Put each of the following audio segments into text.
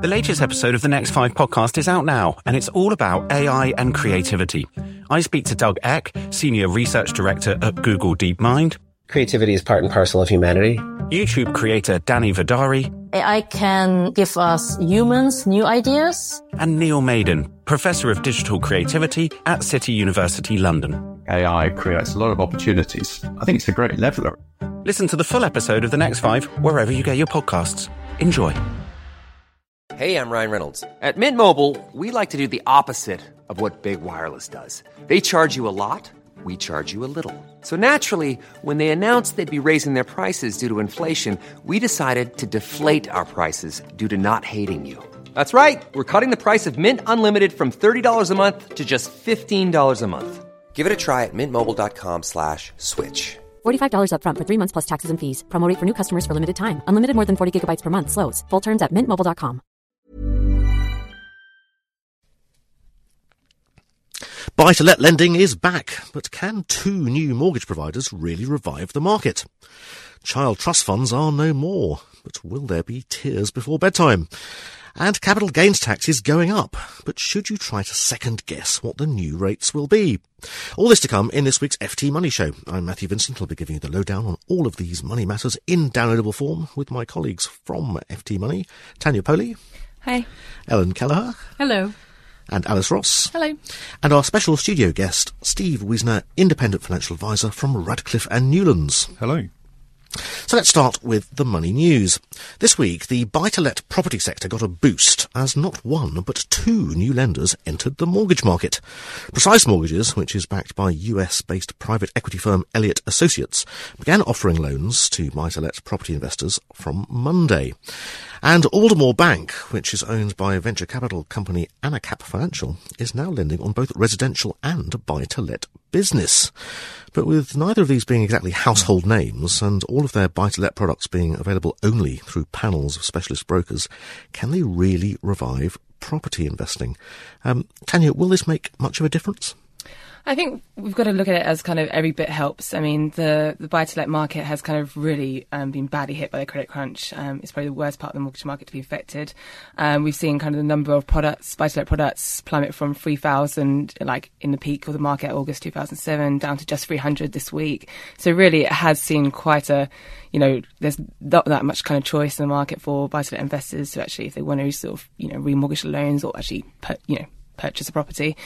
The latest episode of the Next 5 podcast is out now, and it's all about AI and creativity. I speak to Doug Eck, Senior Research Director at Google DeepMind. Creativity is part and parcel of humanity. YouTube creator Danny Vidari. AI can give us humans new ideas. And Neil Maiden, Professor of Digital Creativity at City University London. AI creates a lot of opportunities. I think it's a great leveler. Listen to the full episode of The Next 5 wherever you get your podcasts. Enjoy. Hey, I'm Ryan Reynolds. At Mint Mobile, we like to do the opposite of what Big Wireless does. They charge you a lot, we charge you a little. So naturally, when they announced they'd be raising their prices due to inflation, we decided to deflate our prices due to not hating you. That's right. We're cutting the price of Mint Unlimited from $30 a month to just $15 a month. Give it a try at mintmobile.com/switch. $45 up front for 3 months plus taxes and fees. Promo rate for new customers for limited time. Unlimited more than 40 gigabytes per month. Slows full terms at mintmobile.com. Buy-to-let lending is back, but can 2 new mortgage providers really revive the market? Child trust funds are no more, but will there be tears before bedtime? And capital gains tax is going up, but should you try to second-guess what the new rates will be? All this to come in this week's FT Money Show. I'm Matthew Vincent. I'll be giving you the lowdown on all of these money matters in downloadable form with my colleagues from FT Money, Tanya Poley. Hi. Ellen Kelleher. Hello. And Alice Ross. Hello. And our special studio guest, Steve Wiesner, Independent Financial Advisor from Radcliffe and Newlands. Hello. So let's start with the money news. This week, the buy-to-let property sector got a boost as not 1 but 2 new lenders entered the mortgage market. Precise Mortgages, which is backed by US-based private equity firm Elliott Associates, began offering loans to buy-to-let property investors from Monday. And Aldermore Bank, which is owned by venture capital company Anacap Financial, is now lending on both residential and buy-to-let business. But with neither of these being exactly household names and all of their buy-to-let products being available only through panels of specialist brokers, can they really revive property investing? Tanya, will this make much of a difference? I think we've got to look at it as kind of every bit helps. I mean, the buy-to-let market has kind of really been badly hit by the credit crunch. It's probably the worst part of the mortgage market to be affected. We've seen kind of the number of products, buy-to-let products, plummet from 3,000, like in the peak of the market, August 2007, down to just 300 this week. So really, it has seen quite a, there's not that much kind of choice in the market for buy-to-let investors to actually, if they want to sort of, remortgage the loans or actually, purchase a property.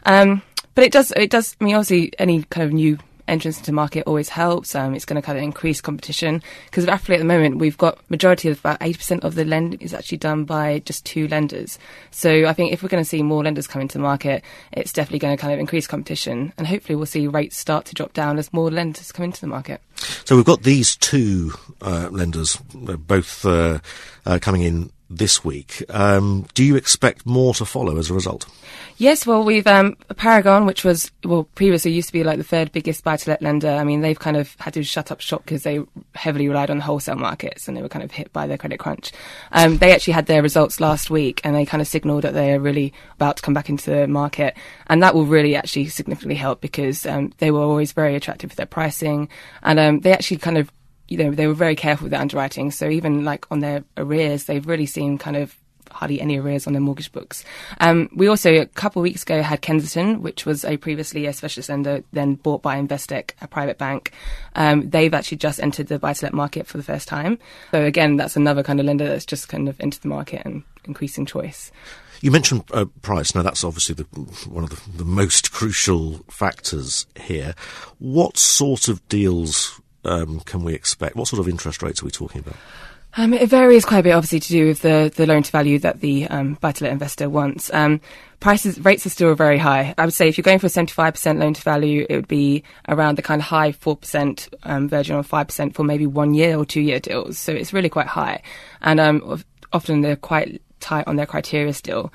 But it does, I mean, obviously any kind of new entrance into the market always helps. It's going to kind of increase competition because roughly at the moment we've got majority of about 80% of the lending is actually done by just 2 lenders. So I think if we're going to see more lenders come into the market, it's definitely going to kind of increase competition and hopefully we'll see rates start to drop down as more lenders come into the market. So we've got these 2 lenders, both coming in this week. Do you expect more to follow as a result? Yes, well, we've Paragon, which was, previously used to be like the 3rd biggest buy-to-let lender. I mean, they've kind of had to shut up shop because they heavily relied on the wholesale markets and they were kind of hit by their credit crunch. They actually had their results last week and they kind of signalled that they are really about to come back into the market. And that will really actually significantly help because they were always very attractive with their pricing and they actually kind of, they were very careful with their underwriting. So even like on their arrears, they've really seen kind of hardly any arrears on their mortgage books. We also, a couple of weeks ago, had Kensington, which was previously a specialist lender, then bought by Investec, a private bank. They've actually just entered the buy-to-let market for the first time. So again, that's another kind of lender that's just kind of entered the market and increasing choice. You mentioned price. Now, that's obviously one of the most crucial factors here. What sort of deals can we expect? What sort of interest rates are we talking about? It varies quite a bit, obviously, to do with the loan to value that the buy-to-let investor wants. Rates are still very high. I would say if you're going for a 75% loan to value, it would be around the kind of high 4% version or 5% for maybe 1 year or 2 year deals. So it's really quite high. And often they're quite tight on their criteria still.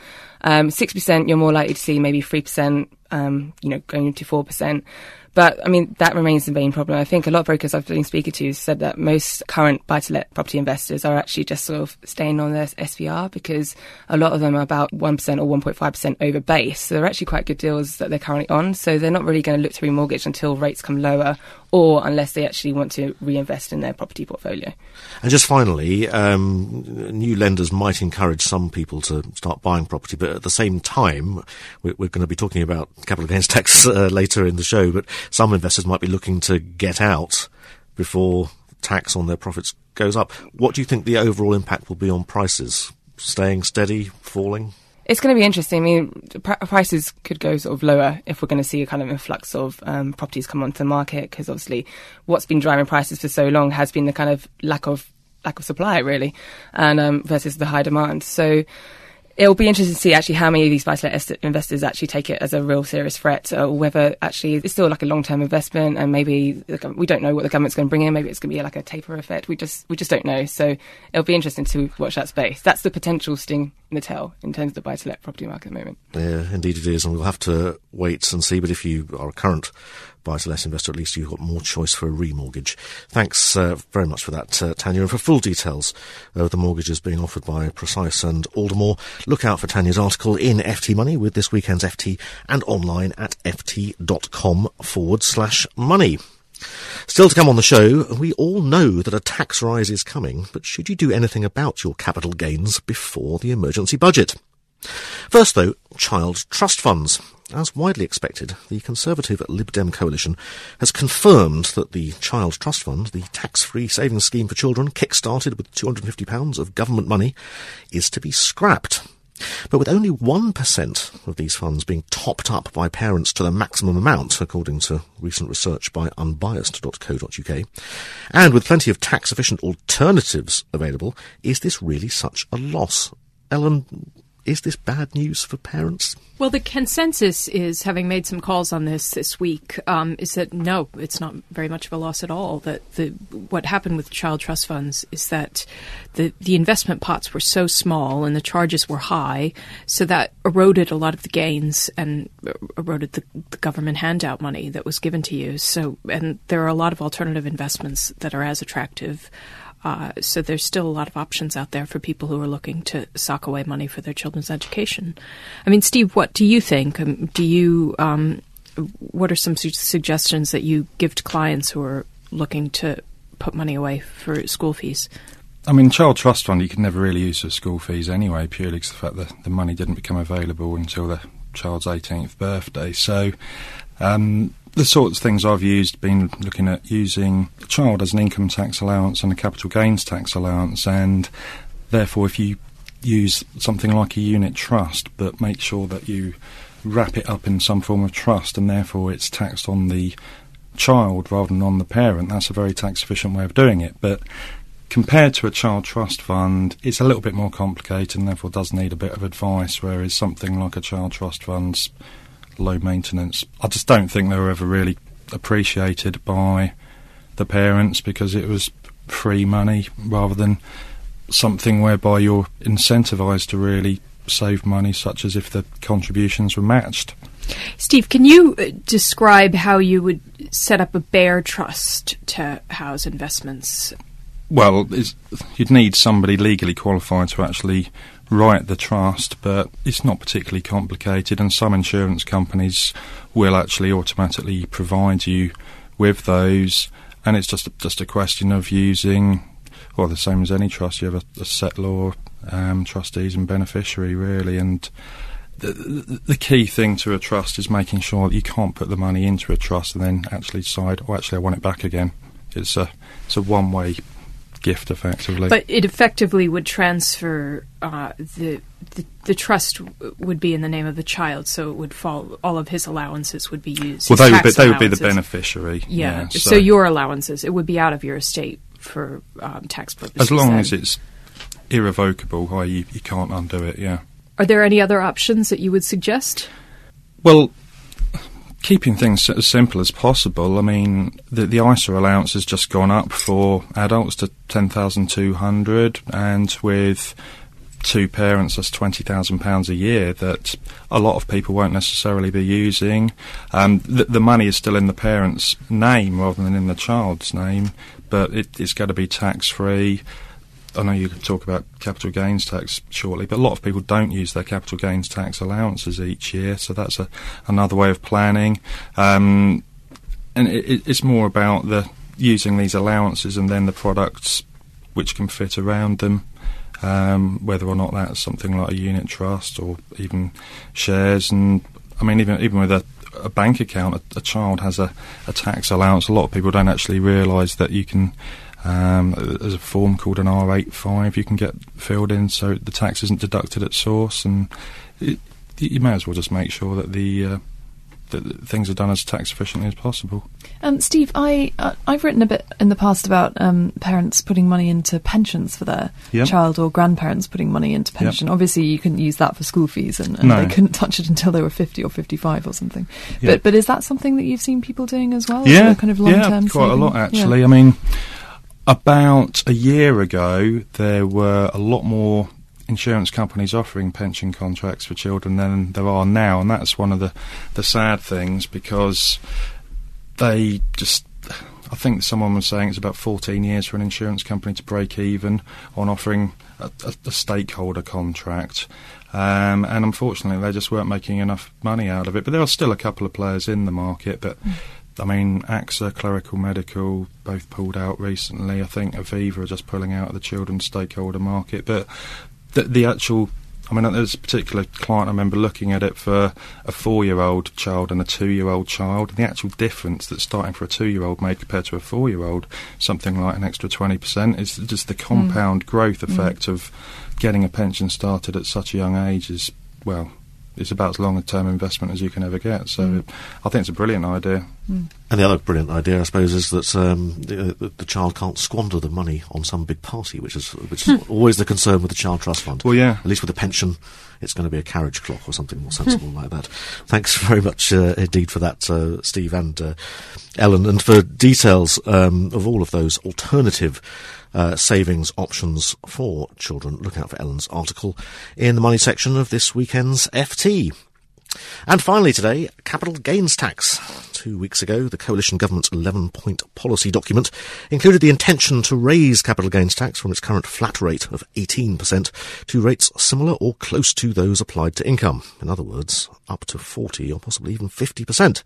6%, you're more likely to see maybe 3%, going into 4%. But, I mean, that remains the main problem. I think a lot of brokers I've been speaking to said that most current buy-to-let property investors are actually just sort of staying on their SVR because a lot of them are about 1% or 1.5% over base. So they're actually quite good deals that they're currently on. So they're not really going to look to remortgage until rates come lower or unless they actually want to reinvest in their property portfolio. And just finally, new lenders might encourage some people to start buying property, but at the same time, we're going to be talking about capital gains tax later in the show, but some investors might be looking to get out before tax on their profits goes up. What do you think the overall impact will be on prices? Staying steady, falling? It's going to be interesting. I mean, prices could go sort of lower if we're going to see a kind of influx of properties come onto the market, because obviously what's been driving prices for so long has been the kind of lack of supply, really, and versus the high demand. So it'll be interesting to see actually how many of these buy-to-let investors actually take it as a real serious threat, or whether actually it's still like a long-term investment, and maybe we don't know what the government's going to bring in. Maybe it's going to be like a taper effect. We just don't know. So it'll be interesting to watch that space. That's the potential sting in the tail in terms of the buy-to-let property market at the moment. Yeah, indeed it is, and we'll have to wait and see. But if you are a current buy-to-let investor, at least you've got more choice for a remortgage. Thanks very much for that, Tanya. And for full details of the mortgages being offered by Precise and Aldermore, look out for Tanya's article in FT Money with this weekend's FT, and online at ft.com/money. Still to come on the show, we all know that a tax rise is coming, but should you do anything about your capital gains before the emergency budget? First, though, child trust funds. As widely expected, the Conservative Lib Dem coalition has confirmed that the Child Trust Fund, the tax-free savings scheme for children, kick-started with £250 of government money, is to be scrapped. But with only 1% of these funds being topped up by parents to the maximum amount, according to recent research by unbiased.co.uk, and with plenty of tax-efficient alternatives available, is this really such a loss? Ellen, is this bad news for parents? Well, the consensus is, having made some calls on this week, is that no, it's not very much of a loss at all. That what happened with child trust funds is that the investment pots were so small and the charges were high, so that eroded a lot of the gains and eroded the government handout money that was given to you. So, and there are a lot of alternative investments that are as attractive. So there's still a lot of options out there for people who are looking to sock away money for their children's education. I mean, Steve, what do you think? What are some suggestions that you give to clients who are looking to put money away for school fees? I mean, child trust fund you can never really use for school fees anyway, purely because the fact that the money didn't become available until the child's 18th birthday. So the sorts of things I've been looking at using a child as an income tax allowance and a capital gains tax allowance, and therefore if you use something like a unit trust, but make sure that you wrap it up in some form of trust, and therefore it's taxed on the child rather than on the parent, that's a very tax efficient way of doing it. But compared to a child trust fund, it's a little bit more complicated and therefore does need a bit of advice, whereas something like a child trust fund's low maintenance. I just don't think they were ever really appreciated by the parents, because it was free money rather than something whereby you're incentivised to really save money, such as if the contributions were matched. Steve, can you describe how you would set up a bare trust to house investments? Well, you'd need somebody legally qualified to actually write the trust, but it's not particularly complicated, and some insurance companies will actually automatically provide you with those, and it's just a question of using, well, the same as any trust, you have a set law, trustees and beneficiary, really, and the key thing to a trust is making sure that you can't put the money into a trust and then actually decide, oh, actually I want it back again. It's a one-way gift, effectively. But it effectively would transfer the trust would be in the name of the child, so it would fall. All of his allowances would be used. Well, they would be the beneficiary. Yeah. So your allowances, it would be out of your estate for tax purposes. As long as it's irrevocable, you can't undo it. Yeah. Are there any other options that you would suggest? Well, keeping things as simple as possible. I mean, the ISA allowance has just gone up for adults to $10,200, and with two parents, that's £20,000 a year that a lot of people won't necessarily be using. The money is still in the parent's name rather than in the child's name, but it's got to be tax-free. I know you could talk about capital gains tax shortly, but a lot of people don't use their capital gains tax allowances each year, so that's another way of planning. it's more about using these allowances and then the products which can fit around them, whether or not that's something like a unit trust or even shares. And I mean, even with a bank account, a child has a tax allowance. A lot of people don't actually realise that you can. There's a form called an R85 you can get filled in, so the tax isn't deducted at source, and you may as well just make sure that that things are done as tax efficiently as possible. Steve, I've written a bit in the past about parents putting money into pensions for their child, or grandparents putting money into pension. Obviously, you couldn't use that for school fees, and they couldn't touch it until they were 50 or 55 or something. But is that something that you've seen people doing as well? Yeah, kind of long-term quite saving? A lot actually. I mean, about a year ago, there were a lot more insurance companies offering pension contracts for children than there are now, and that's one of the sad things, because they just, I think someone was saying it's about 14 years for an insurance company to break even on offering a stakeholder contract, and unfortunately they just weren't making enough money out of it. But there are still a couple of players in the market, but I mean, AXA, Clerical Medical, both pulled out recently. I think Aviva are just pulling out of the children's stakeholder market. But the actual, I mean, there's a particular client I remember looking at it for a 4-year-old child and a 2-year-old child. And the actual difference that starting for a 2-year-old made compared to a 4-year-old, something like an extra 20%, is just the compound growth effect of getting a pension started at such a young age is, well, it's about as long a term investment as you can ever get. So I think it's a brilliant idea. And the other brilliant idea, I suppose, is that the child can't squander the money on some big party, which is always the concern with the Child Trust Fund. Well, yeah. At least with a pension, it's going to be a carriage clock or something more sensible like that. Thanks very much indeed for that, Steve and Ellen. And for details of all of those alternative savings options for children, look out for Ellen's article in the money section of this weekend's FT. And finally today, capital gains tax. 2 weeks ago, the coalition government's 11-point policy document included the intention to raise capital gains tax from its current flat rate of 18% to rates similar or close to those applied to income. In other words, up to 40 or possibly even 50%.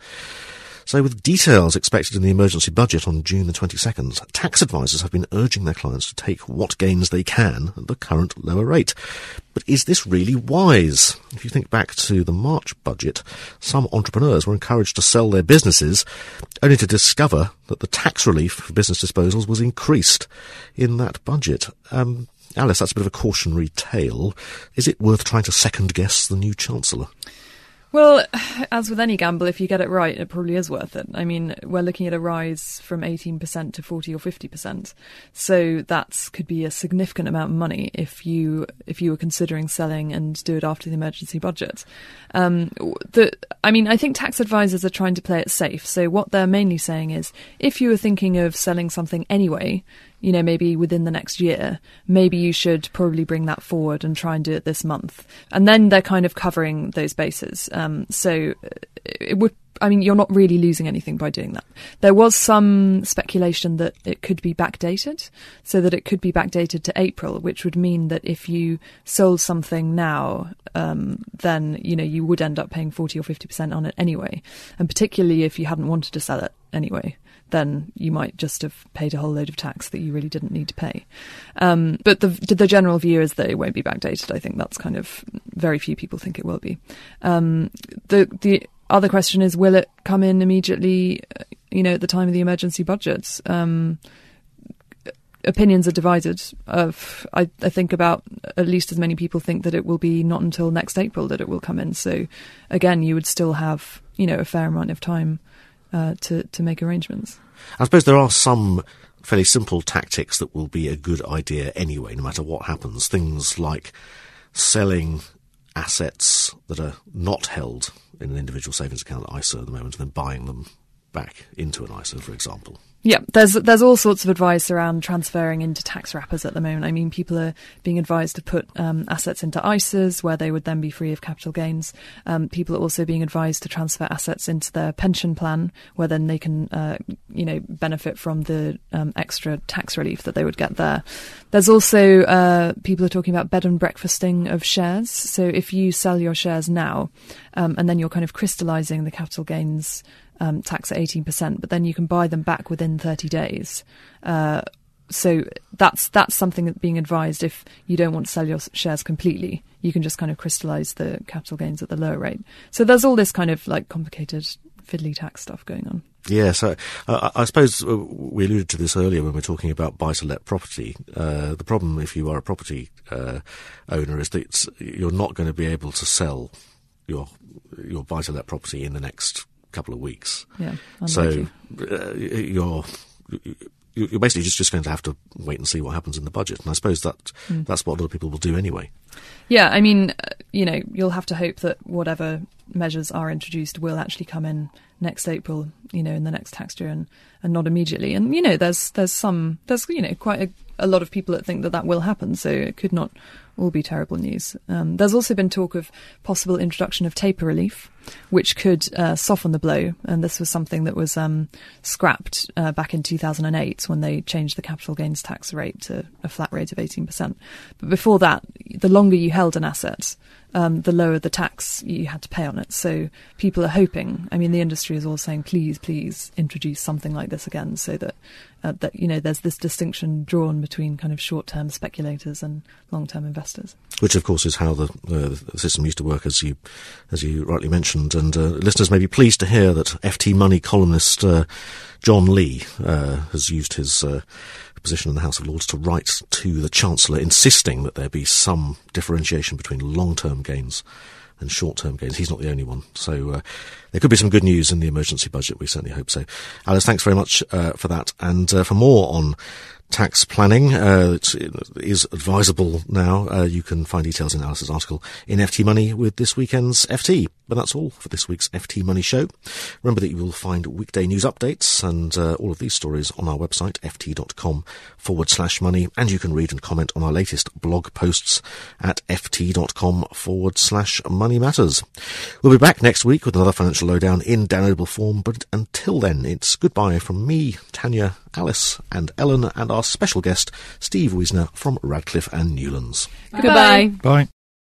So with details expected in the emergency budget on June the 22nd, tax advisors have been urging their clients to take what gains they can at the current lower rate. But is this really wise? If you think back to the March budget, some entrepreneurs were encouraged to sell their businesses, only to discover that the tax relief for business disposals was increased in that budget. Alice, that's a bit of a cautionary tale. Is it worth trying to second-guess the new Chancellor? Well, as with any gamble, if you get it right, it probably is worth it. I mean, we're looking at a rise from 18% to 40 or 50%. So that could be a significant amount of money if you were considering selling and do it after the emergency budget. I think tax advisors are trying to play it safe. So what they're mainly saying is, if you were thinking of selling something anyway, maybe within the next year, maybe you should probably bring that forward and try and do it this month. And then they're kind of covering those bases. So it would, you're not really losing anything by doing that. There was some speculation that it could be backdated, so that it could be backdated to April, which would mean that if you sold something now, then, you would end up paying 40 or 50% on it anyway. And particularly if you hadn't wanted to sell it anyway, then you might just have paid a whole load of tax that you really didn't need to pay. But the general view is that it won't be backdated. I think that's kind of, very few people think it will be. The other question is, will it come in immediately, at the time of the emergency budget? Opinions are divided. I think about at least as many people think that it will be not until next April that it will come in. So again, you would still have, a fair amount of time to make arrangements. I suppose there are some fairly simple tactics that will be a good idea anyway, no matter what happens. Things like selling assets that are not held in an individual savings account at ISA at the moment, and then buying them back into an ISA, for example. Yeah, there's all sorts of advice around transferring into tax wrappers at the moment. People are being advised to put assets into ISAs where they would then be free of capital gains. People are also being advised to transfer assets into their pension plan where then they can, benefit from the extra tax relief that they would get there. There's also people are talking about bed and breakfasting of shares. So if you sell your shares now and then you're kind of crystallising the capital gains tax at 18%, but then you can buy them back within 30 days. So that's something that's being advised if you don't want to sell your shares completely. You can just kind of crystallise the capital gains at the lower rate. So there's all this kind of like complicated fiddly tax stuff going on. Yeah, so I suppose we alluded to this earlier when we're talking about buy-to-let property. The problem if you are a property owner is that you're not going to be able to sell your buy-to-let property in the next couple of weeks. Yeah, so you're basically just going to have to wait and see what happens in the budget. And I suppose that's what a lot of people will do anyway. Yeah, I mean, you'll have to hope that whatever measures are introduced will actually come in next April, in the next tax year and not immediately. And, there's quite a lot of people that think that will happen. So it could not all be terrible news. There's also been talk of possible introduction of taper relief, which could soften the blow. And this was something that was scrapped back in 2008 when they changed the capital gains tax rate to a flat rate of 18%. But before that, the longer you held an asset, the lower the tax you had to pay on it. So people are hoping, the industry is all saying, please introduce something like this again so that there's this distinction drawn between kind of short-term speculators and long-term investors. Which, of course, is how the system used to work, as you rightly mentioned. And listeners may be pleased to hear that FT Money columnist John Lee has used his position in the House of Lords to write to the Chancellor insisting that there be some differentiation between long-term gains and short-term gains. He's not the only one. So there could be some good news in the emergency budget. We certainly hope so. Alice, thanks very much for that. And for more on tax planning, it is advisable now. You can find details in Alice's article in FT Money with this weekend's FT. But that's all for this week's FT Money Show. Remember that you will find weekday news updates and all of these stories on our website, ft.com/money. And you can read and comment on our latest blog posts at ft.com/money matters. We'll be back next week with another financial lowdown in downloadable form. But until then, it's goodbye from me, Tanya, Alice and Ellen, and our special guest, Steve Wiesner from Radcliffe and Newlands. Goodbye. Bye.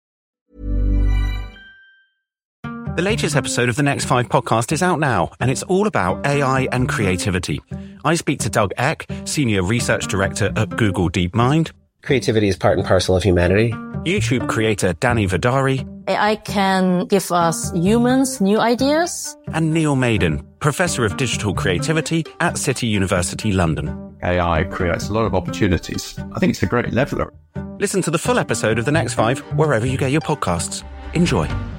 The latest episode of the Next 5 podcast is out now, and it's all about AI and creativity. I speak to Doug Eck, Senior Research Director at Google DeepMind. Creativity is part and parcel of humanity. YouTube creator Danny Vidari. AI can give us humans new ideas. And Neil Maiden, Professor of Digital Creativity at City University London. AI creates a lot of opportunities. I think it's a great leveller. Listen to the full episode of The Next 5 wherever you get your podcasts. Enjoy.